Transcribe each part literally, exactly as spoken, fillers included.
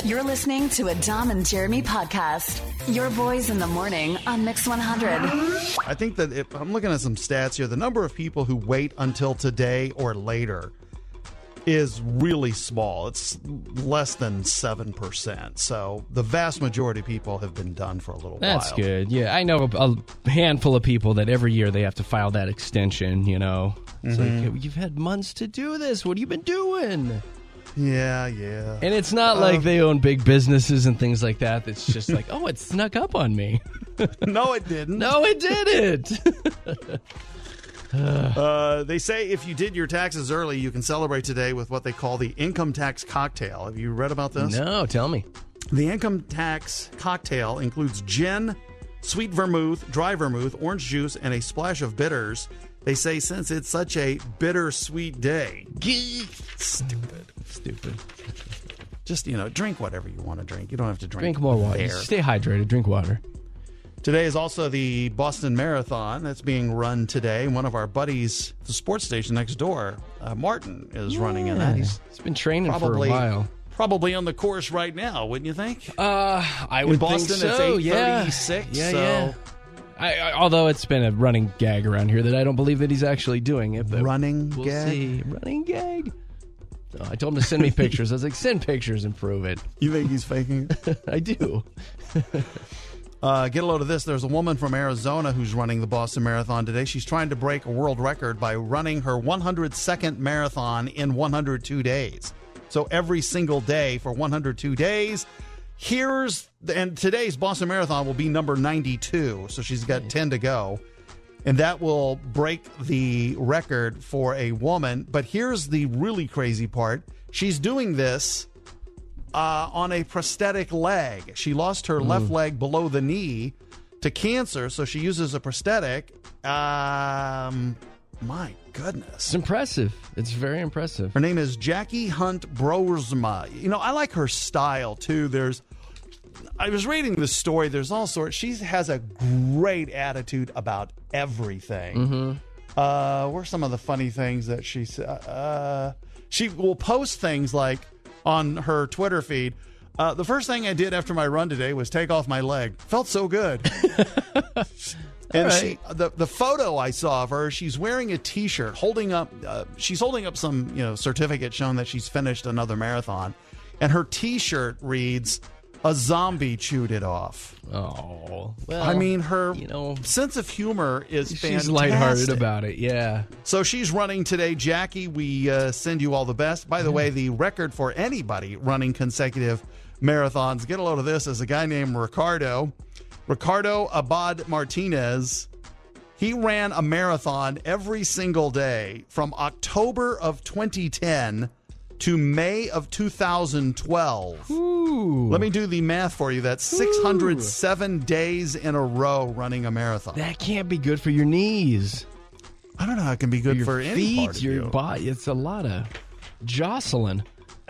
You're listening to a Dom and Jeremy podcast. Your boys in the morning on Mix one hundred. I think that if I'm looking at some stats here, the number of people who wait until today or later is really small. It's less than seven percent. So the vast majority of people have been done for a little That's while. That's good. Yeah, I know a handful of people that every year they have to file that extension, you know. It's mm-hmm. like, you've had months to do this. What have you been doing? Yeah, yeah. And it's not um, like they own big businesses and things like that. It's just like, oh, it snuck up on me. No, it didn't. No, it didn't. uh, they say if you did your taxes early, you can celebrate today with what they call the income tax cocktail. Have you read about this? No, tell me. The income tax cocktail includes gin, sweet vermouth, dry vermouth, orange juice, and a splash of bitters. They say since it's such a bittersweet day. Stupid. Stupid. Just, you know, drink whatever you want to drink. You don't have to drink Drink more water. Bear. Stay hydrated. Drink water. Today is also the Boston Marathon that's being run today. One of our buddies, the sports station next door, uh, Martin, is yeah. running in that. He's, He's been training probably, for a while. Probably on the course right now, wouldn't you think? Uh, I would in Boston, think so. It's eight yeah. thirty-six. Yeah, so. yeah. I, I, although it's been a running gag around here that I don't believe that he's actually doing it. But running we'll gag? See. Running gag? Oh, I told him to send me pictures. I was like, send pictures and prove it. You think he's faking it? I do. uh, get a load of this. There's a woman from Arizona who's running the Boston Marathon today. She's trying to break a world record by running her one hundred second marathon in one hundred two days. So every single day for one hundred two days. Here's, and today's Boston Marathon will be number ninety-two, so she's got ten to go, and that will break the record for a woman. But here's the really crazy part. She's doing this uh, on a prosthetic leg. She lost her mm. left leg below the knee to cancer, so she uses a prosthetic. Um, my goodness. It's impressive. It's very impressive. Her name is Jackie Hunt Broersma. You know, I like her style, too. There's, I was reading this story. There's all sorts. She has a great attitude about everything. Mm-hmm. Uh, what are some of the funny things that she said? Uh, she will post things like on her Twitter feed. Uh, the first thing I did after my run today was take off my leg. Felt so good. And right. she, the the photo I saw of her, she's wearing a T-shirt, holding up. Uh, she's holding up some, you know, certificate showing that she's finished another marathon, and her T-shirt reads, "A zombie chewed it off." Oh, well, I mean, her you know, sense of humor is she's fantastic. lighthearted about it. Yeah. So she's running today, Jackie. We uh, send you all the best. By the way, the record for anybody running consecutive marathons, get a load of this, is a guy named Ricardo. Ricardo Abad Martinez, he ran a marathon every single day from October of twenty ten to May of two thousand twelve. Ooh. Let me do the math for you. That's six hundred seven Ooh. Days in a row running a marathon. That can't be good for your knees. I don't know how it can be good your for feet, any part of your you. body. It's a lot of jostling.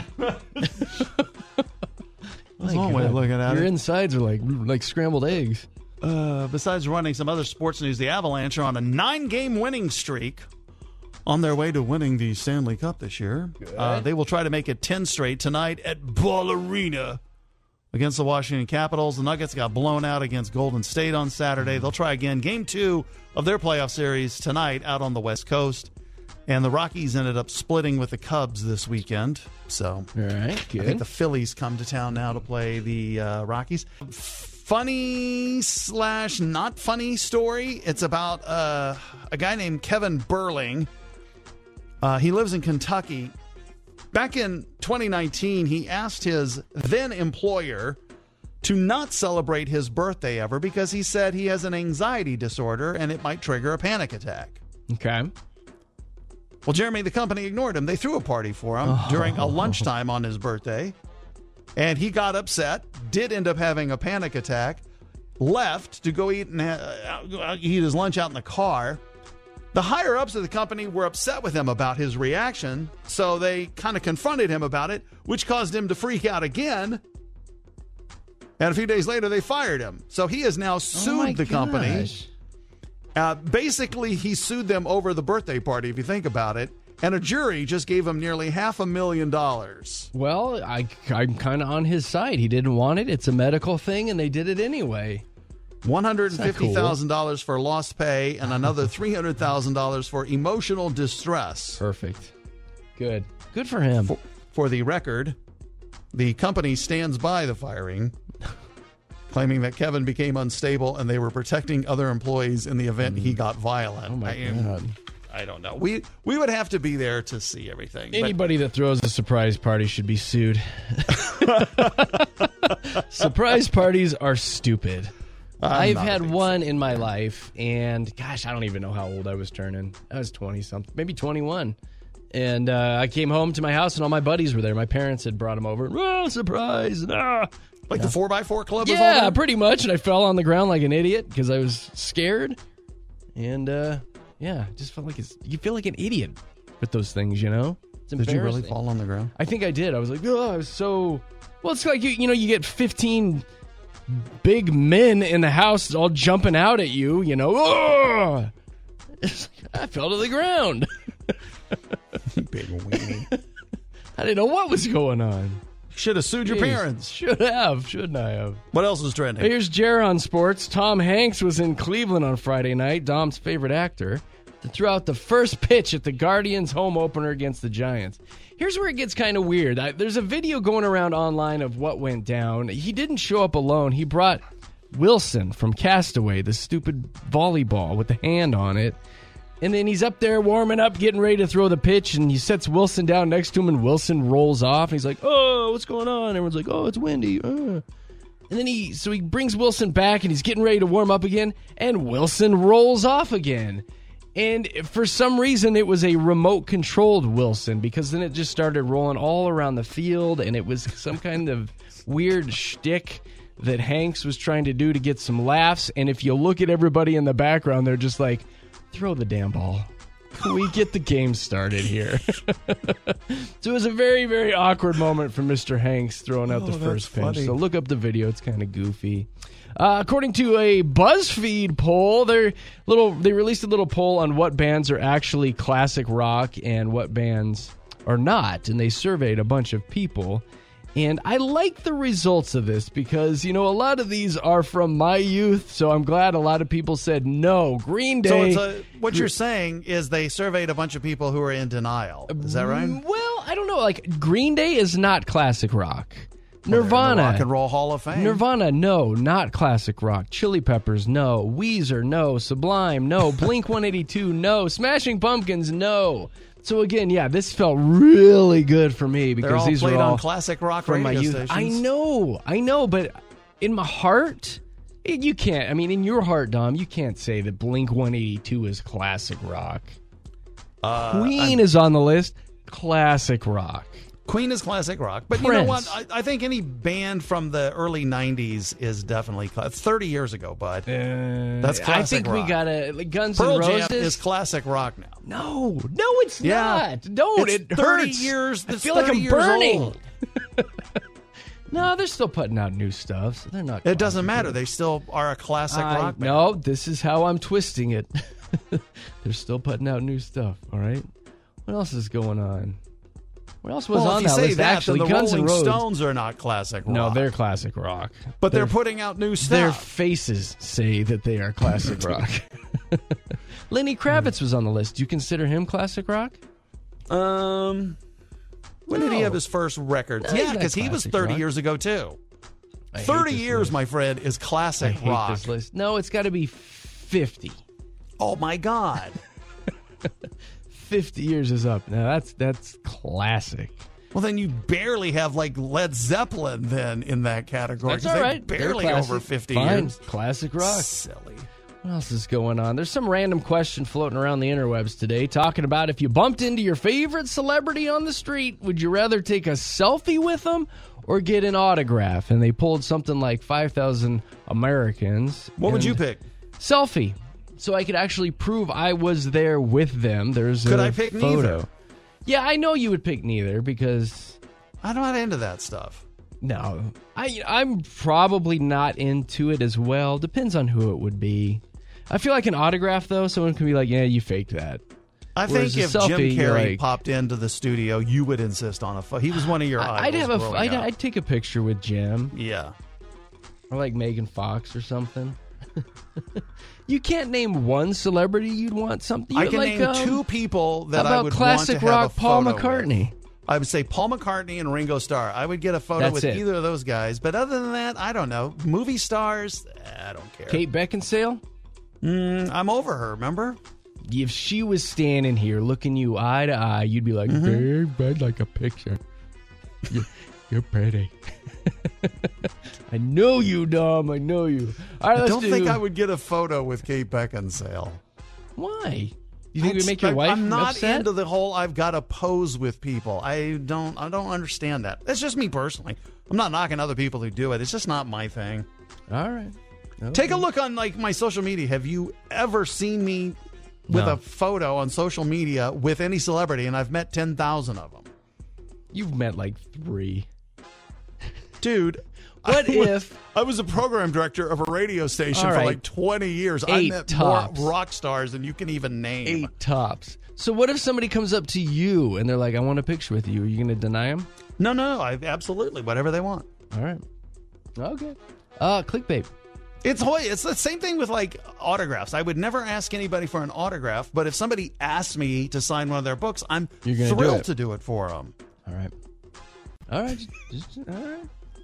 That's one way of looking at Your it. insides are like like scrambled eggs. Uh, besides running, some other sports news. The Avalanche are on a nine-game winning streak on their way to winning the Stanley Cup this year. Uh, they will try to make it ten straight tonight at Ball Arena against the Washington Capitals. The Nuggets got blown out against Golden State on Saturday. They'll try again. Game two of their playoff series tonight out on the West Coast. And the Rockies ended up splitting with the Cubs this weekend. So all right, good. I think the Phillies come to town now to play the uh, Rockies. Funny slash not funny story. It's about uh, a guy named Kevin Burling. Uh, he lives in Kentucky. Back in twenty nineteen, he asked his then employer to not celebrate his birthday ever because he said he has an anxiety disorder and it might trigger a panic attack. Okay. Well, Jeremy, the company ignored him. They threw a party for him oh. during a lunchtime on his birthday, and he got upset, did end up having a panic attack, left to go eat and ha- eat his lunch out in the car. The higher-ups of the company were upset with him about his reaction, so they kind of confronted him about it, which caused him to freak out again. And a few days later, they fired him. So he has now sued oh the gosh. company. Uh, basically, he sued them over the birthday party, if you think about it. and a jury just gave him nearly half a million dollars. Well, I, I'm kind of on his side. He didn't want it. It's a medical thing, and they did it anyway. one hundred fifty thousand dollars for lost pay and another three hundred thousand dollars for emotional distress. Perfect. Good. Good for him. For, for the record, the company stands by the firing, claiming that Kevin became unstable and they were protecting other employees in the event he got violent. Oh, my I, God. I don't know. We we would have to be there to see everything. Anybody that throws a surprise party should be sued. Surprise parties are stupid. I'm I've not a had big one in my life, and gosh, I don't even know how old I was turning. I was twenty-something, maybe twenty-one. And uh, I came home to my house, and all my buddies were there. My parents had brought them over. Oh, surprise! Ah. Like yeah. the four by four club is all Yeah, there? pretty much. And I fell on the ground like an idiot because I was scared. And, uh, yeah, just felt like it's, you feel like an idiot with those things, you know? It's Did you really embarrassing. fall on the ground? I think I did. I was like, oh, I was so... Well, it's like, you, you know, you get fifteen big men in the house all jumping out at you, you know. Oh! It's like, I fell to the ground. Big weenie. I didn't know what was going on. Should have sued your Jeez. parents. Should have. Shouldn't I have? What else was trending? Here's Jer on sports. Tom Hanks was in Cleveland on Friday night, Dom's favorite actor, to throw out the first pitch at the Guardians' home opener against the Giants. Here's where it gets kind of weird. I, there's a video going around online of what went down. He didn't show up alone. He brought Wilson from Castaway, the stupid volleyball with the hand on it. And then he's up there warming up, getting ready to throw the pitch, and he sets Wilson down next to him, and Wilson rolls off. And he's like, oh, what's going on? Everyone's like, oh, it's windy. Uh. And then he, so he brings Wilson back, and he's getting ready to warm up again, and Wilson rolls off again. And for some reason, it was a remote-controlled Wilson, because then it just started rolling all around the field, and it was some kind of weird shtick that Hanks was trying to do to get some laughs. And if you look at everybody in the background, they're just like, throw the damn ball. Can we get the game started here? So it was a very, very awkward moment for Mister Hanks throwing out Oh, the first pitch. funny. So look up the video. It's kind of goofy. Uh, according to a BuzzFeed poll, they little they released a little poll on what bands are actually classic rock and what bands are not. And they surveyed a bunch of people. And I like the results of this because, you know, a lot of these are from my youth, so I'm glad a lot of people said no. Green Day. So it's a, what you're saying is they surveyed a bunch of people who are in denial. Is that right? Well, I don't know. Like, Green Day is not classic rock. Well, they're in the Nirvana. Rock and Roll Hall of Fame. Nirvana, no, not classic rock. Chili Peppers, no. Weezer, no. Sublime, no. Blink one eighty-two, no. Smashing Pumpkins, no. So again, yeah, this felt really good for me because They're all these played are all on classic rock from my radio youth. stations. I know, I know, but in my heart, it, you can't. I mean, in your heart, Dom, you can't say that Blink one eighty-two is classic rock. Uh, Queen I'm- is on the list. Classic rock. Queen is classic rock, but you know what? I, I think any band from the early nineties is definitely cla- thirty years ago, bud. Uh, That's I classic think we rock. gotta like Guns Pearl N' Jam Roses. is classic rock now. No, no, it's Yeah. not. Don't. It's it thirty hurts. years. I It's feel like thirty I'm years burning. old. No, they're still putting out new stuff. So they're not. It doesn't classic. matter. They still are a classic I- rock band. No, this is how I'm twisting it. They're still putting out new stuff. All right. What else is going on? What else was Well, on if you that say list? that, Actually, then the Guns N' Rolling Roses. Stones are not classic rock. No, they're classic rock. but they're, Their- putting out new Their stuff. faces say that they are classic rock. Lenny Kravitz was on the list. Do you consider him classic rock? Um, when did he No. have his first record? No, he's yeah, not because he was classic thirty rock. years ago too. I hate Thirty this years, list. my friend, is I classic hate rock. this list. No, it's got to be fifty. Oh my God! fifty years is up. Now that's that's classic. Well, then you barely have like Led Zeppelin then in that category. That's 'cause all they're right. They're barely classic. over fifty Fine. years. Classic rock. Silly. What else is going on? There's some random question floating around the interwebs today talking about if you bumped into your favorite celebrity on the street, would you rather take a selfie with them or get an autograph? And they pulled something like five thousand Americans. What would and you pick? Selfie. So I could actually prove I was there with them. There's Could a I pick photo. neither? Yeah, I know you would pick neither because... I'm not into that stuff. No, I, I'm probably not into it as well. Depends on who it would be. I feel like an autograph, though, someone could be like, yeah, you faked that. I Whereas think a if selfie, Jim you're Carrey like- popped into the studio, you would insist on a photo. He was one of your idols. I'd have a. growing I'd, up. I'd take a picture with Jim. Yeah. Or like Megan Fox or something. You can't name one celebrity you'd want something. I You'd can like, name um, two people that how about I would classic want to have rock a Paul photo McCartney? with. I would say Paul McCartney and Ringo Starr. I would get a photo That's with it. either of those guys. But other than that, I don't know. Movie stars, I don't care. Kate Beckinsale. Mm, I'm over her, remember? If she was standing here looking you eye to eye, you'd be like, Mm-hmm. babe, I'd like a picture. You're, you're pretty. I know you, Dom. I know you. All right, I let's don't do... think I would get a photo with Kate Beckinsale. Why? You think it would make your I- wife I'm not upset? into the whole I've got to pose with people. I don't I don't understand that. That's just me personally. I'm not knocking other people who do it. It's just not my thing. All right. Okay. Take a look on like my social media. Have you ever seen me with No. a photo on social media with any celebrity? And I've met ten thousand of them. You've met like three. Dude, What I was- if- I was a program director of a radio station All for right. like twenty years? Eight I met tops. more rock stars than you can even name. Eight tops. So what if somebody comes up to you and they're like, I want a picture with you. Are you going to deny them? No, no, I absolutely whatever they want. All right. Okay. Uh, clickbait. It's hoy- it's the same thing with like autographs. I would never ask anybody for an autograph, but if somebody asks me to sign one of their books, I'm You're gonna do thrilled it. to do it for them. All right. All right. Just, just- all right.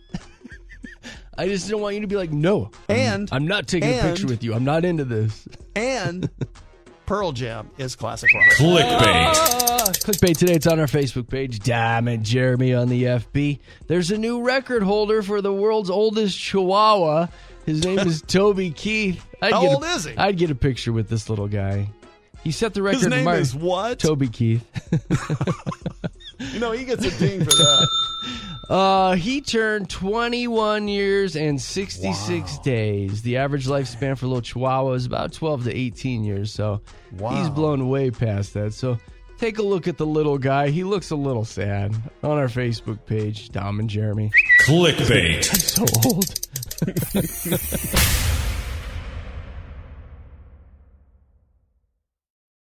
I just don't want you to be like, no. I'm- And- I'm not taking a picture and- with you. I'm not into this. And Pearl Jam is classic rock. Clickbait. Ah, clickbait today. It's on our Facebook page. Diamond Jeremy on the F B. There's a new record holder for the world's oldest Chihuahua. His name is Toby Keith. I'd How get a- old is he? I'd get a picture with this little guy. He set the record. His name Mar- is what? Toby Keith. You know, he gets a ding for that. Uh, he turned twenty-one years and sixty-six Wow. days. The average lifespan for little Chihuahua is about twelve to eighteen years, so Wow. he's blown way past that. So take a look at the little guy. He looks a little sad. On our Facebook page, Dom and Jeremy. Clickbait. So old.